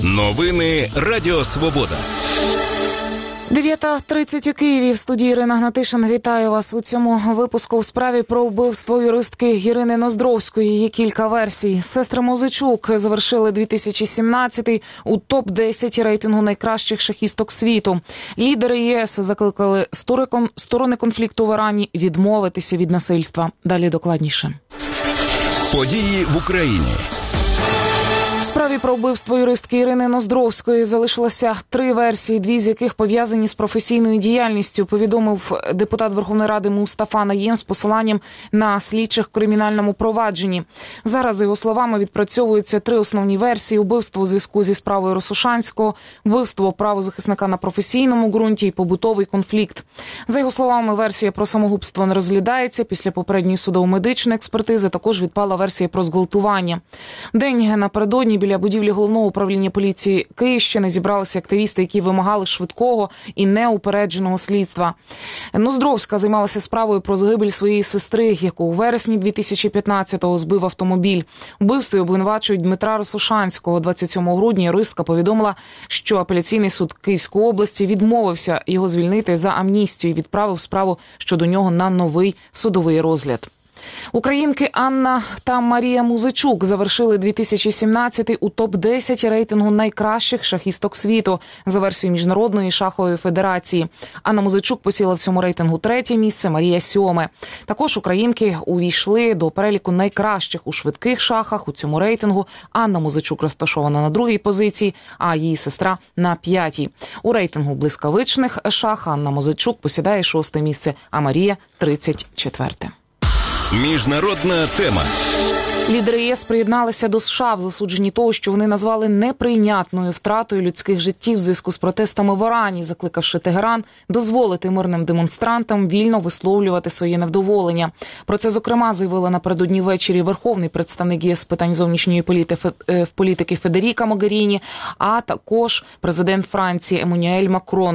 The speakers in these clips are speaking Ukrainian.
Новини Радіо Свобода. 9:30 у Києві. В студії Ірина Гнатишин. Вітаю вас у цьому випуску. У справі про вбивство юристки Ірини Ноздровської є кілька версій. Сестри Музичук завершили 2017-й у топ-10 рейтингу найкращих шахісток світу. Лідери ЄС закликали сторони конфлікту в Ірані відмовитися від насильства. Далі докладніше. Події в Україні. В справі про вбивство юристки Ірини Ноздровської залишилося 3 версії, 2 з яких пов'язані з професійною діяльністю, повідомив депутат Верховної Ради Мустафа Найєм з посиланням на слідчих в кримінальному провадженні. Зараз, за його словами, відпрацьовуються 3 основні версії: вбивство у зв'язку зі справою Росошанського, вбивство правозахисника на професійному ґрунті і побутовий конфлікт. За його словами, версія про самогубство не розглядається. Після попередньої судово-медичної експертизи також відпала версія про зґвалтування. День напередодні біля будівлі Головного управління поліції Київщини зібралися активісти, які вимагали швидкого і неупередженого слідства. Ноздровська займалася справою про загибель своєї сестри, яку у вересні 2015-го збив автомобіль. У вбивстві обвинувачують Дмитра Росошанського. 27 грудня юристка повідомила, що апеляційний суд Київської області відмовився його звільнити за амністію і відправив справу щодо нього на новий судовий розгляд. Українки Анна та Марія Музичук завершили 2017-й у топ-10 рейтингу найкращих шахісток світу за версією Міжнародної шахової федерації. Анна Музичук посіла в цьому рейтингу 3-є місце, Марія – 7-ме. Також українки увійшли до переліку найкращих у швидких шахах. У цьому рейтингу Анна Музичук розташована на 2-й позиції, а її сестра на 5-й. У рейтингу блискавичних шах Анна Музичук посідає 6-те місце, а Марія – 34-те. Міжнародна тема. Лідери ЄС приєдналися до США в засудженні того, що вони назвали неприйнятною втратою людських життів в зв'язку з протестами в Ірані, закликавши Тегеран дозволити мирним демонстрантам вільно висловлювати своє невдоволення. Про це, зокрема, заявила напередодні ввечері верховний представник ЄС з питань зовнішньої політики Федеріка Могеріні, а також президент Франції Еммануель Макрон.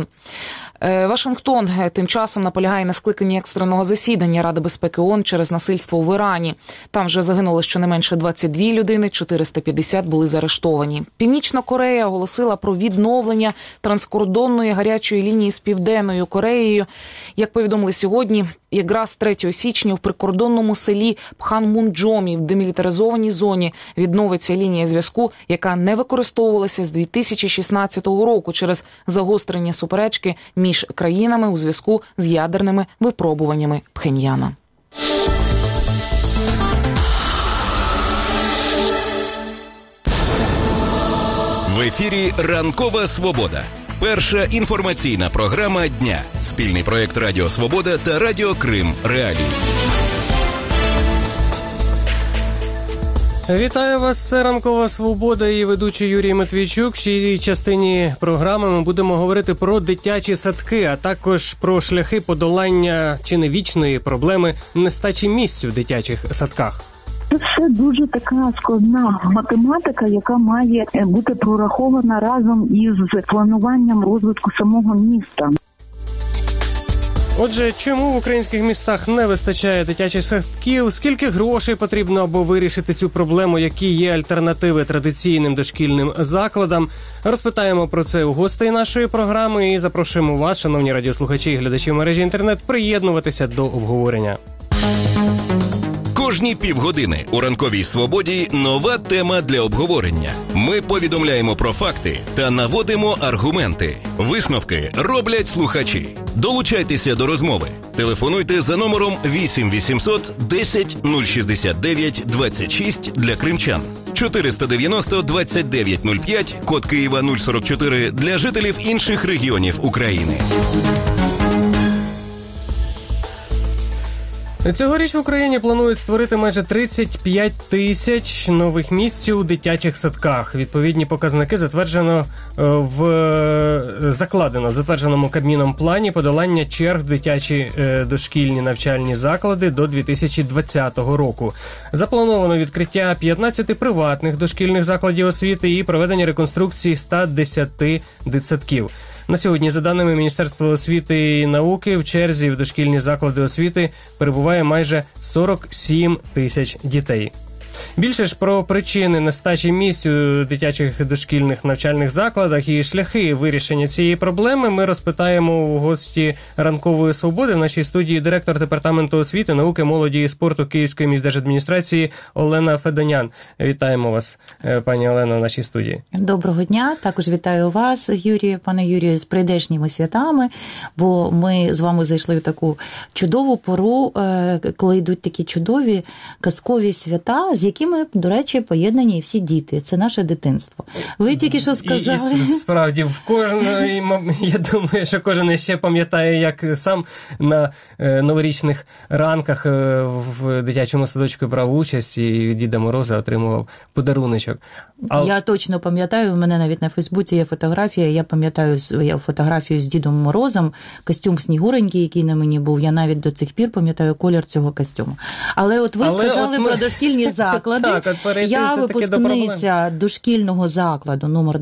Вашингтон тим часом наполягає на скликанні екстреного засідання Ради безпеки ООН через насильство в Ірані. Там вже загинуло щонайменше 22 людини, 450 були заарештовані. Північна Корея оголосила про відновлення транскордонної гарячої лінії з Південною Кореєю. Як повідомили сьогодні, якраз 3 січня в прикордонному селі Пханмунджомі в демілітаризованій зоні відновиться лінія зв'язку, яка не використовувалася з 2016 року через загострення суперечки між країнами у зв'язку з ядерними випробуваннями Пхеньяна. В ефірі «Ранкова свобода». Перша інформаційна програма дня. Спільний проєкт Радіо Свобода та Радіо Крим Реалії. Вітаю вас, це «Ранкова свобода» і ведучий Юрій Матвійчук. В цій частині програми ми будемо говорити про дитячі садки, а також про шляхи подолання чи не вічної проблеми нестачі місць у дитячих садках. Це все дуже така складна математика, яка має бути прорахована разом із плануванням розвитку самого міста. Отже, чому в українських містах не вистачає дитячих садків? Скільки грошей потрібно, аби вирішити цю проблему? Які є альтернативи традиційним дошкільним закладам? Розпитаємо про це у гостей нашої програми і запрошуємо вас, шановні радіослухачі і глядачі мережі інтернет, приєднуватися до обговорення. Кожні півгодини у «Ранковій свободі» нова тема для обговорення. Ми повідомляємо про факти та наводимо аргументи. Висновки роблять слухачі. Долучайтеся до розмови. Телефонуйте за номером 8 800 10 069 26 для кримчан. 490 29 05, код Києва 044 для жителів інших регіонів України. Цьогоріч в Україні планують створити майже 35 тисяч нових місць у дитячих садках. Відповідні показники закладено в затвердженому Кабміном плані подолання черг в дитячі дошкільні навчальні заклади до 2020 року. Заплановано відкриття 15 приватних дошкільних закладів освіти і проведення реконструкції 110 дитсадків. На сьогодні, за даними Міністерства освіти і науки, в черзі в дошкільні заклади освіти перебуває майже 47 тисяч дітей. Більше ж про причини нестачі місць у дитячих дошкільних навчальних закладах і шляхи вирішення цієї проблеми ми розпитаємо у гості ранкової свободи в нашій студії директор департаменту освіти, науки, молоді і спорту Київської міськдержадміністрації Олена Федонян. Вітаємо вас, пані Олено, в нашій студії. Доброго дня. Також вітаю вас, Юрію, пане Юрію, з прийдешніми святами, бо ми з вами зайшли в таку чудову пору, коли йдуть такі чудові казкові свята, з якими, до речі, поєднані всі діти. Це наше дитинство. Ви тільки що сказали... І справді, в кожної, я думаю, що кожен ще пам'ятає, як сам на новорічних ранках в дитячому садочку брав участь і від Діда Мороза отримував подаруночок. Я точно пам'ятаю, у мене навіть на Фейсбуці є фотографія, я пам'ятаю фотографію з Дідом Морозом, костюм снігуренький, який на мені був, я навіть до цих пір пам'ятаю колір цього костюму. Але от ви сказали про дошкільні заклади. Я випускниця дошкільного закладу номер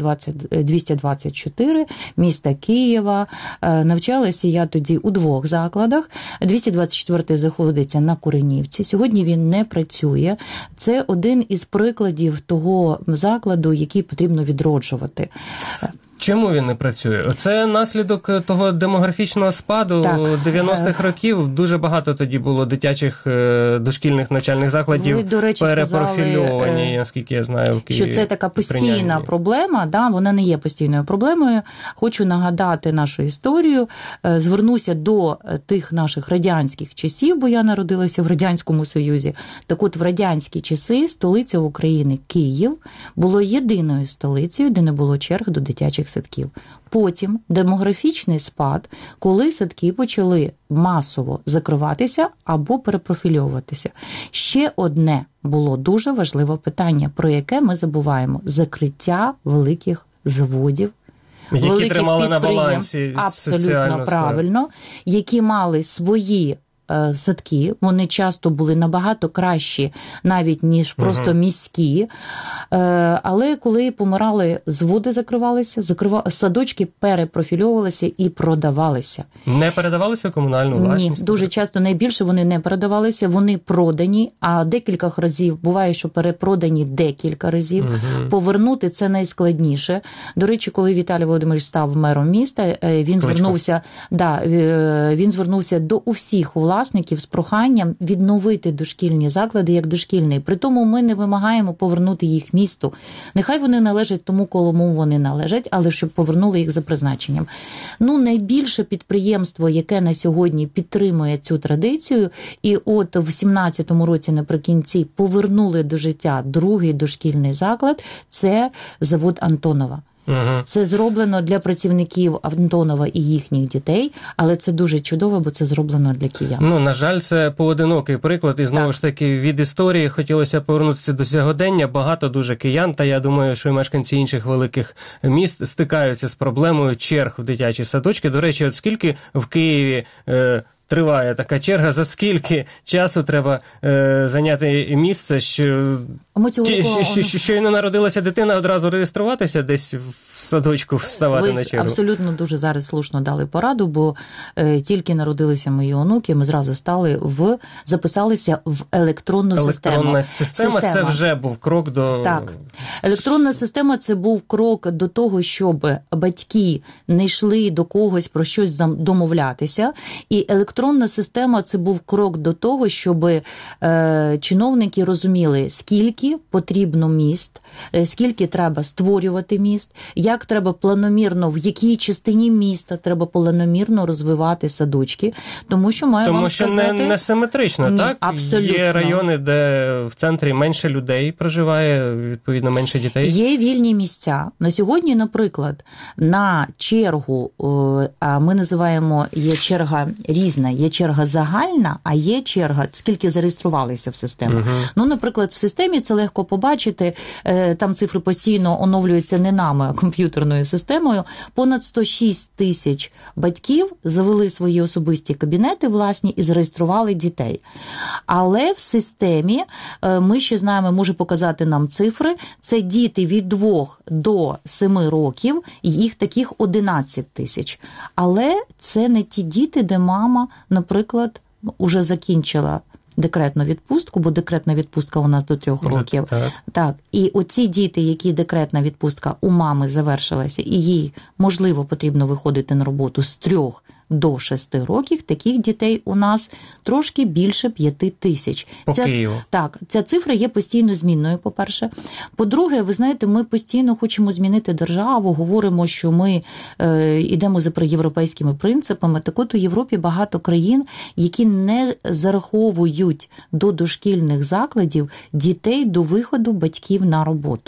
224 міста Києва. Навчалася я тоді у двох закладах. 224-й знаходиться на Куренівці. Сьогодні він не працює. Це один із прикладів того закладу, який потрібно відроджувати. Чому він не працює? Це наслідок того демографічного спаду 90-х років. Дуже багато тоді було дитячих дошкільних навчальних закладів. Ви, до речі, перепрофільовані, сказали, наскільки я знаю, в Києві. Що це така постійна проблема, да? Вона не є постійною проблемою. Хочу нагадати нашу історію. Звернуся до тих наших радянських часів, бо я народилася в Радянському Союзі. Так от, в радянські часи столиця України, Київ, було єдиною столицею, де не було черг до дитячих садків. Потім демографічний спад, коли садки почали масово закриватися або перепрофільовуватися. Ще одне було дуже важливе питання, про яке ми забуваємо. Закриття великих заводів, які тримали на балансі абсолютно правильно, які мали свої садки, вони часто були набагато кращі, навіть ніж просто міські. Але коли помирали, заводи закривалися, садочки перепрофільовувалися і продавалися. Не передавалися в комунальну власність? Ні, дуже часто, найбільше вони не передавалися, вони продані, а декілька разів, буває, що перепродані декілька разів. Повернути це найскладніше. До речі, коли Віталій Володимирович став мером міста, він звернувся до усіх власників з проханням відновити дошкільні заклади як дошкільний. Притому ми не вимагаємо повернути їх місту. Нехай вони належать тому, кому вони належать, але щоб повернули їх за призначенням. Найбільше підприємство, яке на сьогодні підтримує цю традицію, і от в 17-му році наприкінці повернули до життя другий дошкільний заклад, це завод Антонова. Це зроблено для працівників Антонова і їхніх дітей, але це дуже чудово, бо це зроблено для киян. На жаль, це поодинокий приклад, і знову ж таки від історії хотілося повернутися до сьогодення. Багато дуже киян, та я думаю, що і мешканці інших великих міст стикаються з проблемою черг в дитячі садочки. До речі, от скільки в Києві триває така черга, за скільки часу треба зайняти місце, щойно народилася дитина, одразу реєструватися десь в садочку, вставати на чергу? Ви абсолютно дуже зараз слушно дали пораду, бо тільки народилися мої онуки, ми зразу записалися в електронну систему. Електронна система – це вже був крок до... Так. Електронна система – це був крок до того, щоб батьки не йшли до когось про щось домовлятися, і електронна система – це був крок до того, щоб чиновники розуміли, скільки потрібно міст, скільки треба створювати міст, як треба планомірно, в якій частині міста треба планомірно розвивати садочки, тому що вам сказати... Тому що не симетрично, так? Абсолютно. Є райони, де в центрі менше людей проживає, відповідно, менше дітей. Є вільні місця. На сьогодні, наприклад, на чергу, а ми називаємо, є черга різна, є черга загальна, а є черга, скільки зареєструвалися в систему. Наприклад, в системі це легко побачити, там цифри постійно оновлюються не нами, а комп'ютерною системою. Понад 106 тисяч батьків завели свої особисті кабінети власні і зареєстрували дітей. Але в системі, ми ще знаємо, може показати нам цифри, це діти від 2 до 7 років, їх таких 11 тисяч. Але це не ті діти, де мама, наприклад, уже закінчила декретну відпустку, бо декретна відпустка у нас до 3 років. Так. І оці діти, які декретна відпустка у мами завершилася, і їй, можливо, потрібно виходити на роботу з 3 до 6 років, таких дітей у нас трошки більше 5 тисяч. По Києву. Так, ця цифра є постійно змінною, по-перше. По-друге, ви знаєте, ми постійно хочемо змінити державу, говоримо, що ми йдемо за європейськими принципами. Так от у Європі багато країн, які не зараховують до дошкільних закладів дітей до виходу батьків на роботу.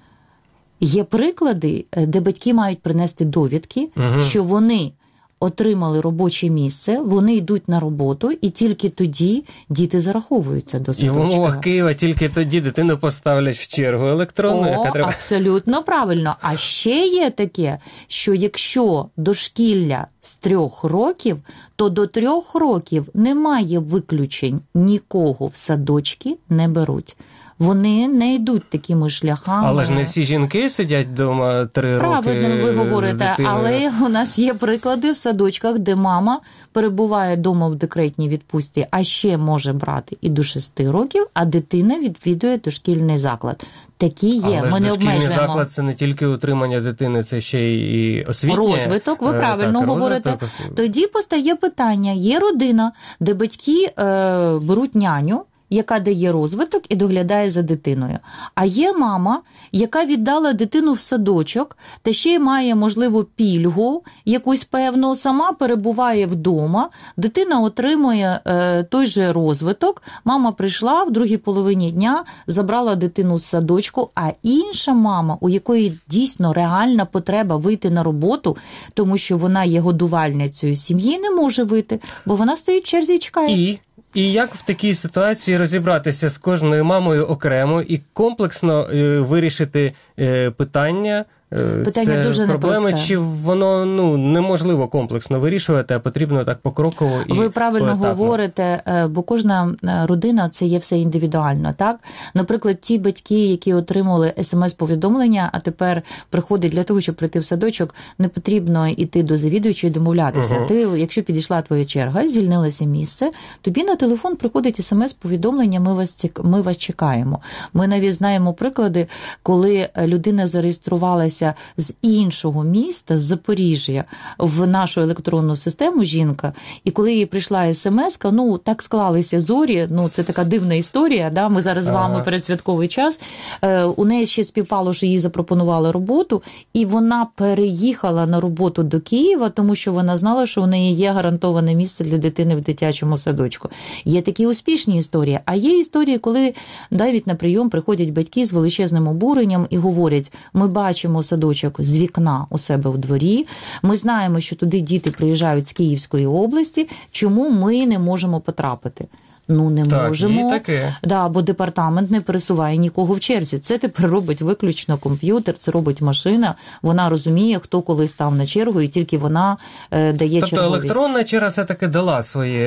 Є приклади, де батьки мають принести довідки, що вони отримали робоче місце, вони йдуть на роботу, і тільки тоді діти зараховуються до садочка. І в умовах Києва тільки тоді дитину поставлять в чергу електронну, яка треба... Абсолютно правильно. А ще є таке, що якщо дошкілля з 3 років, то до 3 років немає виключень, нікого в садочки не беруть. Вони не йдуть такими шляхами. Але ж не всі жінки сидять вдома 3 роки. Правильно ви говорите, але у нас є приклади в садочках, де мама перебуває вдома в декретній відпустці, а ще може брати і до 6 років, а дитина відвідує дошкільний заклад. Такі є, але ми не обмежуємо. Дошкільний заклад – це не тільки утримання дитини, це ще й освітнє. Розвиток, ви правильно говорите. Розвиток. Тоді постає питання, є родина, де батьки беруть няню, яка дає розвиток і доглядає за дитиною. А є мама, яка віддала дитину в садочок, та ще й має, можливо, пільгу якусь певну, сама перебуває вдома, дитина отримує той же розвиток, мама прийшла в другій половині дня, забрала дитину з садочку, а інша мама, у якої дійсно реальна потреба вийти на роботу, тому що вона є годувальницею сім'ї, не може вийти, бо вона стоїть в черзі і чекає. І як в такій ситуації розібратися з кожною мамою окремо і комплексно вирішити питання? Питання дуже проблеми, непросте. чи воно неможливо комплексно вирішувати, а потрібно так покроково і ви правильно поетапно? говорите, бо кожна родина – це є все індивідуально, так? Наприклад, ті батьки, які отримали смс-повідомлення, а тепер приходять для того, щоб прийти в садочок, не потрібно йти до завідуючої і домовлятися. Ти, якщо підійшла твоя черга, звільнилося місце, тобі на телефон приходить смс-повідомлення, ми вас чекаємо. Ми навіть знаємо приклади, коли людина зареєструвалася з іншого міста, з Запоріжжя, в нашу електронну систему жінка, і коли їй прийшла смс-ка, так склалися зорі, це така дивна історія, да? Ми зараз з вами передсвятковий час, у неї ще співпало, що їй запропонували роботу, і вона переїхала на роботу до Києва, тому що вона знала, що у неї є гарантоване місце для дитини в дитячому садочку. Є такі успішні історії, а є історії, коли навіть на прийом приходять батьки з величезним обуренням і говорять, ми бачимо садочок з вікна у себе в дворі. Ми знаємо, що туди діти приїжджають з Київської області. Чому ми не можемо потрапити? Не можемо. Таке. Да, бо департамент не пересуває нікого в черзі. Це тепер робить виключно комп'ютер, це робить машина. Вона розуміє, хто коли став на чергу, і тільки вона дає черговість. Тобто електронна черга все-таки дала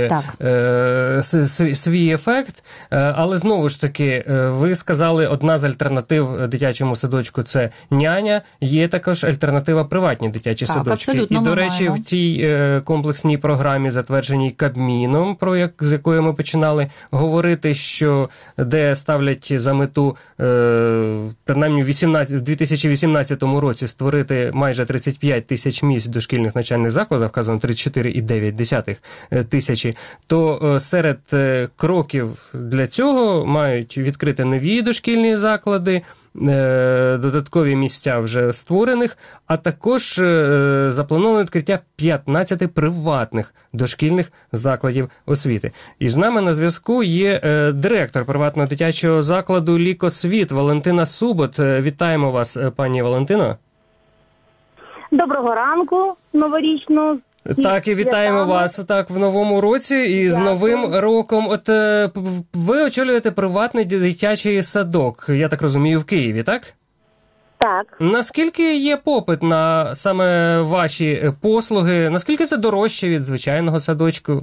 свій ефект. Але знову ж таки, ви сказали, одна з альтернатив дитячому садочку – це няня. Є також альтернатива приватні дитячі садочки. Абсолютно, і, до речі, в тій комплексній програмі, затвердженій Кабміном, з якої ми починали говорити, що де ставлять за мету, принаймні в 2018 році створити майже 35 тисяч місць в дошкільних навчальних закладах, вказано 34,9 тисячі, то серед кроків для цього мають відкрити нові дошкільні заклади, додаткові місця вже створених, а також заплановано відкриття 15 приватних дошкільних закладів освіти. І з нами на зв'язку є директор приватного дитячого закладу «Лікосвіт» Валентина Субот. Вітаємо вас, пані Валентино. Доброго ранку новорічного. Так, і вітаємо вас в новому році і з Новим роком. От ви очолюєте приватний дитячий садок, я так розумію, в Києві, так? Так. Наскільки є попит на саме ваші послуги? Наскільки це дорожче від звичайного садочку?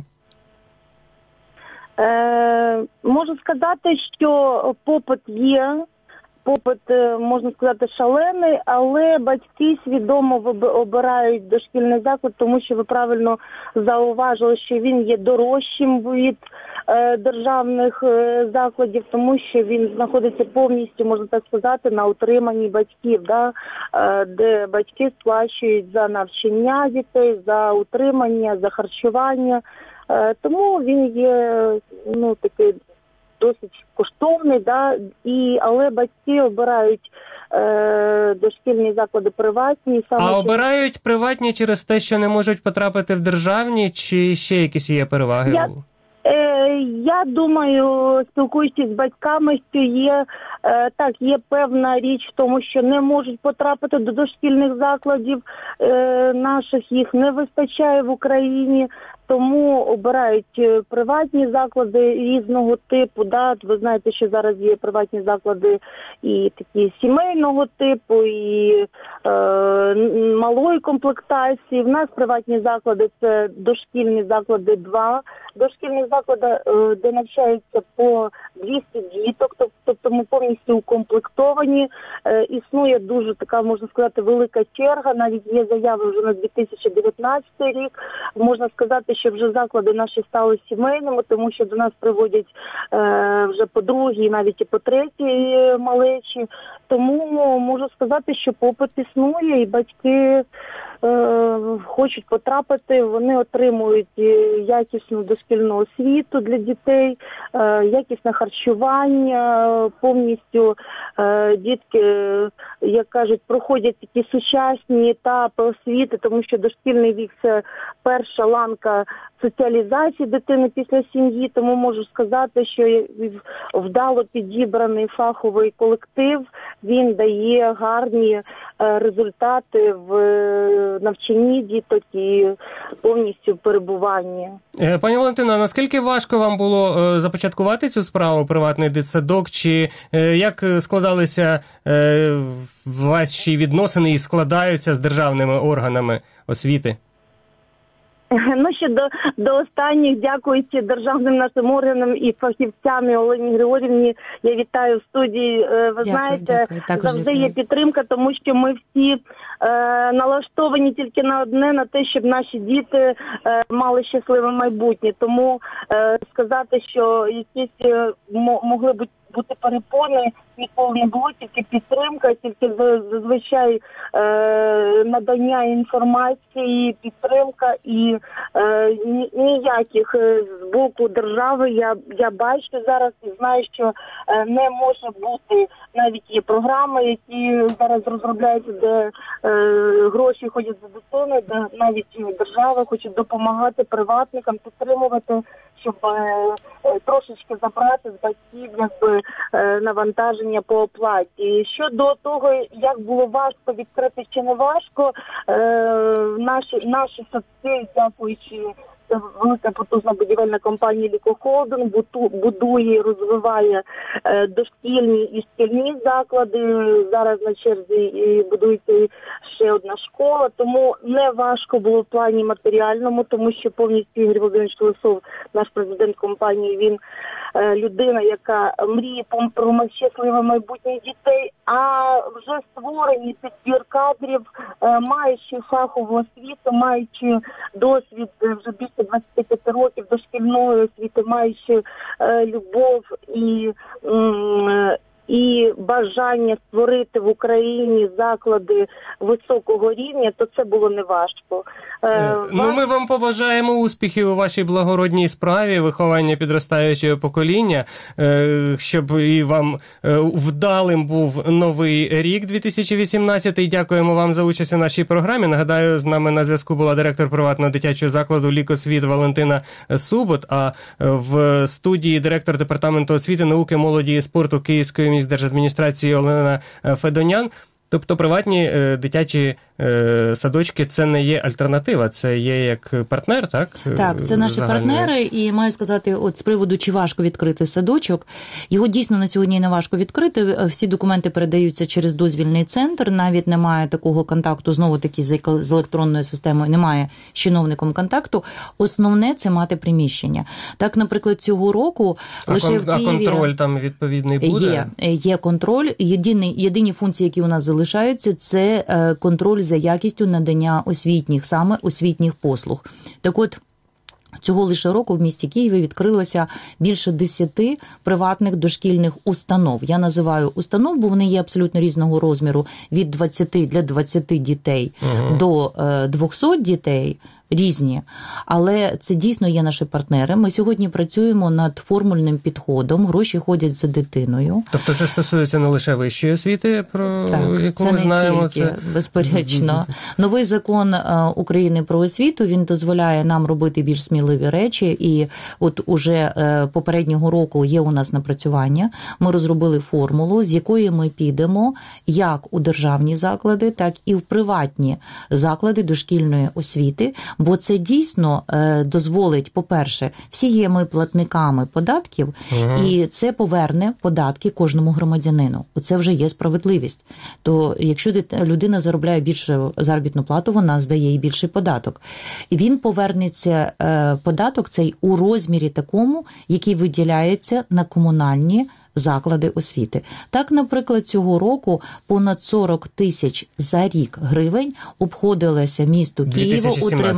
Можу сказати, що попит є. попит, можна сказати, шалений, але батьки свідомо обирають дошкільний заклад, тому що ви правильно зауважили, що він є дорожчим від державних закладів, тому що він знаходиться повністю, можна так сказати, на утриманні батьків, да? Де батьки сплачують за навчання дітей, за утримання, за харчування. Тому він є такий досить коштовний, да? Але батьки обирають дошкільні заклади приватні. А обирають приватні через те, що не можуть потрапити в державні, чи ще якісь є переваги? Я думаю, спілкуючись з батьками, що є певна річ в тому, що не можуть потрапити до дошкільних закладів наших, їх не вистачає в Україні, тому обирають приватні заклади різного типу. Да? Ви знаєте, що зараз є приватні заклади і такі сімейного типу, і малої комплектації. В нас приватні заклади – це дошкільні заклади 2. Дошкільні заклади, де навчаються по 200 діток, тобто ми повністю укомплектовані. Існує дуже така, можна сказати, велика черга, навіть є заяви вже на 2019 рік. Можна сказати, що вже заклади наші стали сімейними, тому що до нас приводять вже по другій, навіть і по третій малечі. Тому можу сказати, що попит існує, і батьки хочуть потрапити, вони отримують якісну дошкільну освіту для дітей, якісне харчування, повністю дітки, як кажуть, проходять такі сучасні етапи освіти, тому що дошкільний вік – це перша ланка соціалізації дитини після сім'ї, тому можу сказати, що вдало підібраний фаховий колектив, він дає гарні результати в навчанні діток і повністю перебуванні. Пані Валентино, наскільки важко вам було започаткувати цю справу, приватний дитсадок, чи як складалися ваші відносини і складаються з державними органами освіти? Ще до останніх, дякуючи державним нашим органам і фахівцям Олені Григорівні, я вітаю в студії. Ви знаєте, завжди є підтримка, тому що ми всі налаштовані тільки на одне, на те, щоб наші діти мали щасливе майбутнє. Тому сказати, що якісь могли бути перепони, ніколи не було, тільки підтримка, тільки зазвичай надання інформації, підтримка і ніяких з боку держави я бачу зараз і знаю, що не може бути, навіть є програми, які зараз розробляються, де гроші ходять за дитиною, де навіть держава хоче допомагати приватникам, підтримувати, щоб трошечки забрати з батьків навантаження по оплаті. Щодо того, як було важко відкрити чи не важко, наші садки, дякуючи, це велика потужна будівельна компанія «Лікохолдинг», будує і розвиває дошкільні і шкільні заклади. Зараз на черзі будується ще одна школа, тому не важко було в плані матеріальному, тому що повністю Ігор Володимирович Колесов, наш президент компанії, він людина, яка мріє про щасливе майбутнє дітей, а вже створені підбір кадрів, маючи фахову освіту, маючи досвід вже більше 25 років дошкільної освіти, маючи любов і бажання створити в Україні заклади високого рівня, то це було неважко. Ми вам побажаємо успіхів у вашій благородній справі, виховання підростаючого покоління, щоб і вам вдалим був новий рік 2018. Дякуємо вам за участь у нашій програмі. Нагадаю, з нами на зв'язку була директор приватного дитячого закладу «Лікосвіт» Валентина Субот, а в студії директор департаменту освіти, науки, молоді і спорту Київської міськдержадміністрації Олена Федонян. Тобто приватні дитячі садочки – це не є альтернатива, це є як партнер, так? Так, це наші партнери, і маю сказати, от з приводу, чи важко відкрити садочок, його дійсно на сьогодні не важко відкрити, всі документи передаються через дозвільний центр, навіть немає такого контакту, знову-таки з електронною системою, немає з чиновником контакту, основне – це мати приміщення. Так, наприклад, цього року лише в Києві... А контроль там відповідний буде? Є контроль. Єдині функції, які у нас залишаються, це контроль за якістю надання саме освітніх послуг. Так от, цього лише року в місті Києві відкрилося більше 10 приватних дошкільних установ. Я називаю установ, бо вони є абсолютно різного розміру, від 20 дітей до 200 дітей, різні. Але це дійсно є наші партнери. Ми сьогодні працюємо над формульним підходом, гроші ходять за дитиною. Тобто це стосується не лише вищої освіти, про яку ми знаємо? Це не тільки, безперечно. Новий закон України про освіту, він дозволяє нам робити більш сміливі речі, і от уже попереднього року є у нас напрацювання. Ми розробили формулу, з якої ми підемо як у державні заклади, так і в приватні заклади дошкільної освіти, бо це дійсно дозволить, по-перше, всі є ми платниками податків, і це поверне податки кожному громадянину. Оце вже є справедливість. То якщо людина заробляє більшу заробітну плату, вона здає і більший податок. І він повернеться, податок цей у розмірі такому, який виділяється на комунальні заклади освіти. Так, наприклад, цього року понад 40 тисяч за рік гривень обходилося місту Києва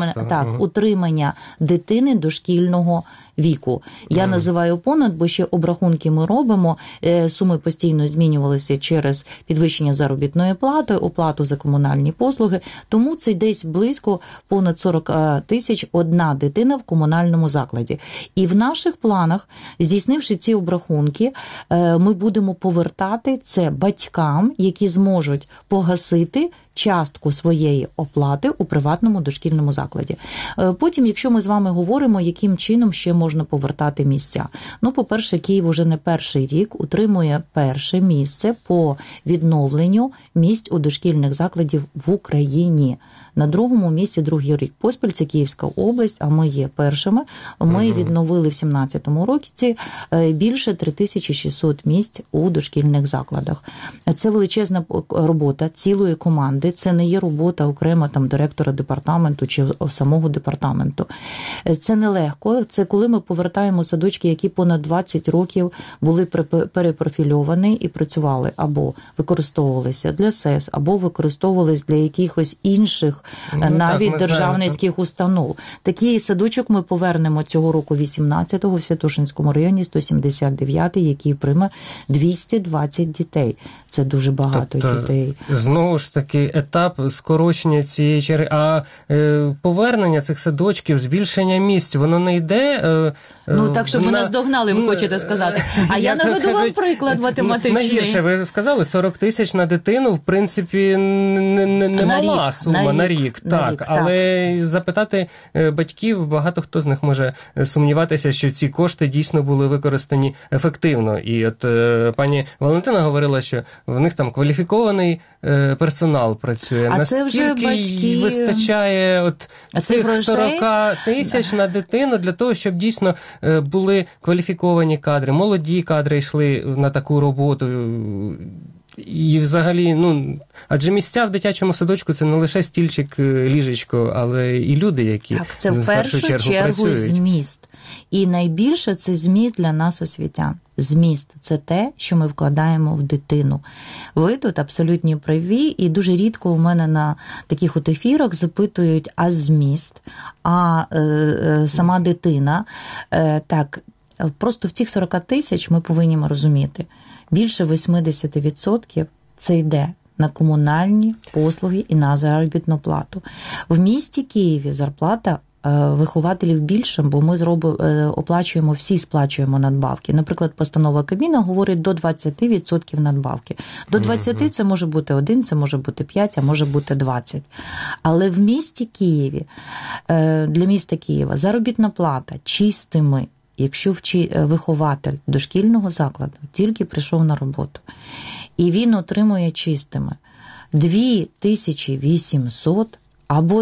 утримання дитини дошкільного віку. Я називаю понад, бо ще обрахунки ми робимо, суми постійно змінювалися через підвищення заробітної плати, оплату за комунальні послуги, тому це десь близько понад 40 тисяч одна дитина в комунальному закладі. І в наших планах, здійснивши ці обрахунки, ми будемо повертати це батькам, які зможуть погасити частку своєї оплати у приватному дошкільному закладі. Потім, якщо ми з вами говоримо, яким чином ще можна повертати місця. Ну, по-перше, Київ уже не перший рік утримує перше місце по відновленню місць у дошкільних закладів в Україні. На другому місці, другий рік поспіль, це Київська область, а ми є першими. Ми відновили в 2017 році більше 3600 місць у дошкільних закладах. Це величезна робота цілої команди. Це не є робота окремо там директора департаменту чи самого департаменту. Це нелегко. Це коли ми повертаємо садочки, які понад 20 років були перепрофільовані і працювали або використовувалися для СЕС, або використовувалися для якихось інших навіть державницьких установ. Такий садочок ми повернемо цього року 18-го в Святошинському районі, 179-й, який прийме 220 дітей. Це дуже багато дітей. Знову ж таки, етап скорочення цієї черги. А повернення цих садочків, збільшення місць, воно не йде... так, щоб ви нас догнали, ви хочете сказати. А я наведу вам приклад математичний. Найгірше, ви сказали, 40 тисяч на дитину, в принципі, не мала сума на рік. Так, але запитати батьків, багато хто з них може сумніватися, що ці кошти дійсно були використані ефективно. І от пані Валентина говорила, що в них там кваліфікований персонал працює. Наскільки вистачає от цих 40 тисяч на дитину для того, щоб дійсно були кваліфіковані кадри, молоді кадри йшли на таку роботу. І взагалі, адже місця в дитячому садочку – це не лише стільчик, ліжечко, але і люди, які це в першу чергу працюють. Зміст. І найбільше це зміст для нас, освітян. Зміст – це те, що ми вкладаємо в дитину. Ви тут абсолютно праві, і дуже рідко у мене на таких от ефірах запитують, а зміст, а сама дитина. Так, просто в цих 40 тисяч ми повинні розуміти, більше 80% це йде на комунальні послуги і на заробітну плату. В місті Києві зарплата вихователів більше, бо ми оплачуємо, всі сплачуємо надбавки. Наприклад, постанова Кабміна говорить до 20% надбавки. До 20 це може бути 1, це може бути 5, а може бути 20. Але в місті Києві, для міста Києва заробітна плата чистими, якщо вихователь дошкільного закладу тільки прийшов на роботу, і він отримує чистими 2800 або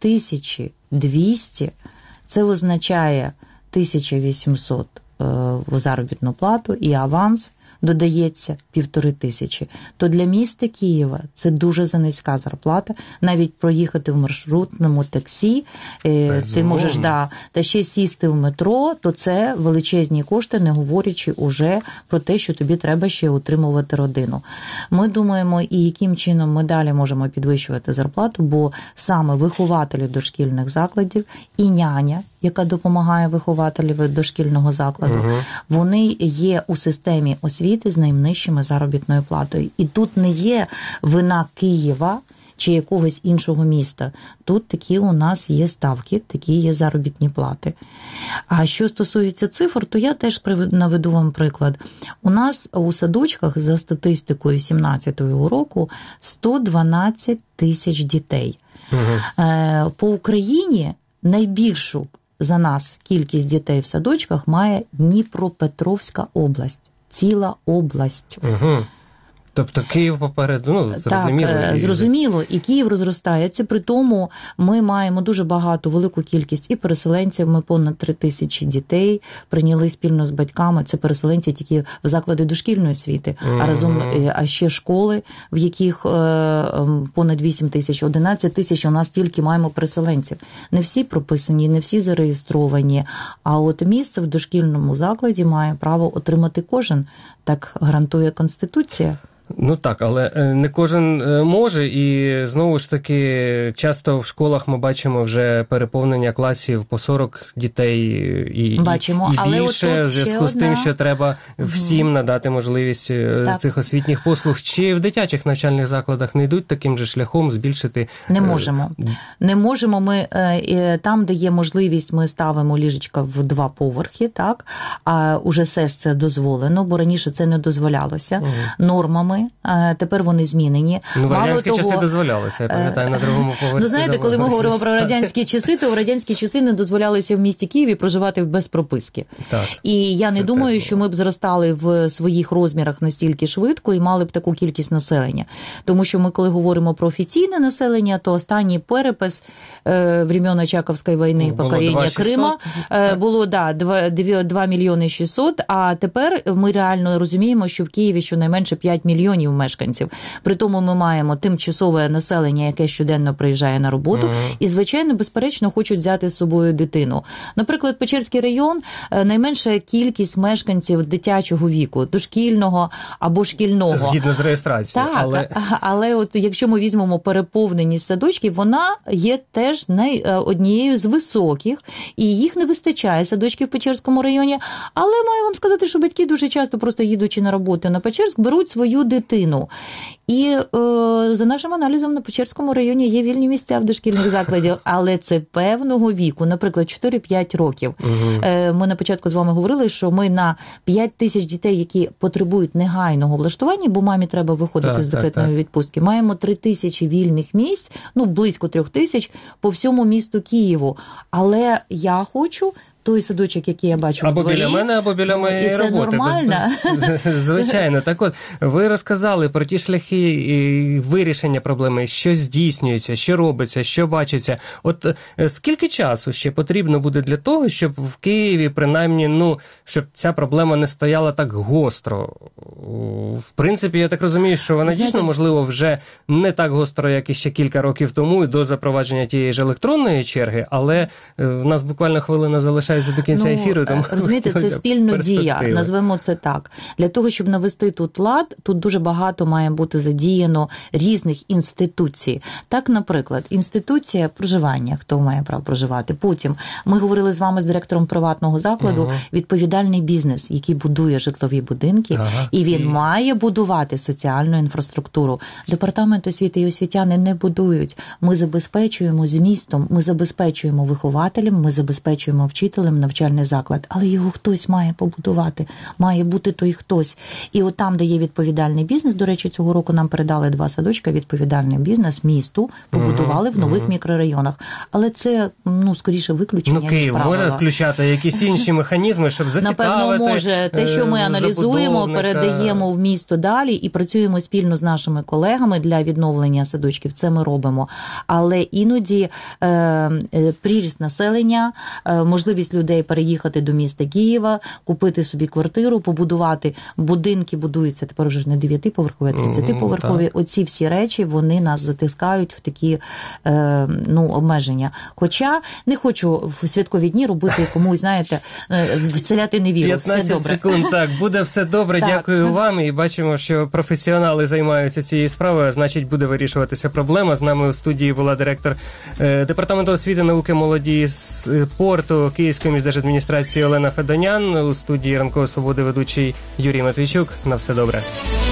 3200, це означає 1800 в заробітну плату і аванс додається 1500, то для міста Києва це дуже занизька зарплата. Навіть проїхати в маршрутному таксі, ти можеш, та ще сісти в метро, то це величезні кошти, не говорячи уже про те, що тобі треба ще утримувати родину. Ми думаємо, і яким чином ми далі можемо підвищувати зарплату, бо саме вихователі дошкільних закладів і няня, яка допомагає вихователю дошкільного закладу, вони є у системі освіти з найнижчими заробітною платою. І тут не є вина Києва чи якогось іншого міста. Тут такі у нас є ставки, такі є заробітні плати. А що стосується цифр, то я теж наведу вам приклад. У нас у садочках за статистикою 17-го року 112 тисяч дітей. По Україні найбільшу за нас кількість дітей в садочках має Дніпропетровська область. Ціла область. Тобто Київ попереду, зрозуміло. Так, зрозуміло. І Київ розростається. При тому ми маємо дуже велику кількість і переселенців. Ми понад 3000 дітей прийняли спільно з батьками. Це переселенці тільки в заклади дошкільної освіти. А ще школи, в яких понад 8 тисяч, 11 тисяч у нас тільки маємо переселенців. Не всі прописані, не всі зареєстровані. А от місце в дошкільному закладі має право отримати кожен. Так гарантує Конституція. Ну так, але не кожен може, і знову ж таки часто в школах ми бачимо вже переповнення класів по 40 дітей і більше, в зв'язку з тим, що треба всім надати можливість цих освітніх послуг. Чи в дитячих навчальних закладах не йдуть таким же шляхом збільшити? Не можемо. Не можемо. Ми там, де є можливість, ми ставимо ліжечка в 2 поверхи, так? А уже СЕС це дозволено, бо раніше це не дозволялося нормами. Тепер вони змінені. В радянські часи дозволялося, я пам'ятаю, на другому поверсі. Ну, знаєте, коли ми говоримо про радянські часи, то в радянські часи не дозволялося в місті Києві проживати без прописки. Так, і я не думаю, що ми б зростали в своїх розмірах настільки швидко і мали б таку кількість населення. Тому що ми, коли говоримо про офіційне населення, то останній перепис времен Очаковської війни, покорення Крима, було 2 мільйони 600, а тепер ми реально розуміємо, що в Києві щонайменше 5 мільйонів мешканців. При тому ми маємо тимчасове населення, яке щоденно приїжджає на роботу, і, звичайно, безперечно, хочуть взяти з собою дитину. Наприклад, Печерський район – найменша кількість мешканців дитячого віку, дошкільного або шкільного. Згідно з реєстрацією. Так, але от якщо ми візьмемо переповненість садочків, вона є теж однією з високих, і їх не вистачає садочків в Печерському районі. Але маю вам сказати, що батьки дуже часто, просто їдучи на роботу на Печерськ, беруть свою дитину. І за нашим аналізом на Печерському районі є вільні місця в дошкільних закладах, але це певного віку, наприклад, 4-5 років. Ми на початку з вами говорили, що ми на 5 тисяч дітей, які потребують негайного влаштування, бо мамі треба виходити з декретної відпустки, маємо 3 тисячі вільних місць, близько 3 тисяч по всьому місту Києву. Але я хочу той садочок, який я бачу або в дворі, біля мене, або біля моєї роботи. І це нормально. Звичайно. Так от, ви розказали про ті шляхи вирішення проблеми, що здійснюється, що робиться, що бачиться. От скільки часу ще потрібно буде для того, щоб в Києві, принаймні, щоб ця проблема не стояла так гостро? В принципі, я так розумію, що вона дійсно, можливо, вже не так гостро, як і ще кілька років тому, до запровадження тієї ж електронної черги, але в нас буквально хвилина залишається до кінця ефіру. Тому розумієте, це спільна дія, назвемо це так. Для того, щоб навести тут лад, тут дуже багато має бути задіяно різних інституцій. Так, наприклад, інституція проживання, хто має право проживати. Потім ми говорили з вами з директором приватного закладу, відповідальний бізнес, який будує житлові будинки, і він має будувати соціальну інфраструктуру. Департамент освіти і освітяни не будують. Ми забезпечуємо змістом, ми забезпечуємо вихователям, ми забезпечуємо вчителям виставимо навчальний заклад, але його хтось має побудувати, має бути той хтось. І от там, де є відповідальний бізнес, до речі, цього року нам передали 2 садочка, відповідальний бізнес місту побудували в нових мікрорайонах. Але це, скоріше, виключення, ніж Київ правило. може включати якісь інші механізми, щоб зацікавити. Напевно, може. Те, що ми аналізуємо, передаємо в місто далі і працюємо спільно з нашими колегами для відновлення садочків, це ми робимо. Але іноді приріст населення, можливість людей переїхати до міста Києва, купити собі квартиру, побудувати. Будинки будуються тепер вже не 9-поверхові, а 30-поверхові. Оці всі речі, вони нас затискають в такі обмеження. Хоча не хочу в святкові дні робити комусь, знаєте, вселяти невіру. 15 секунд, так, буде все добре, Так. дякую вам. І бачимо, що професіонали займаються цією справою, а значить буде вирішуватися проблема. З нами у студії була директор Департаменту освіти, науки, молоді і спорту Київської міськдержадміністрації Олена Федонян. У студії «Ранкової свободи» ведучий Юрій Матвійчук. На все добре.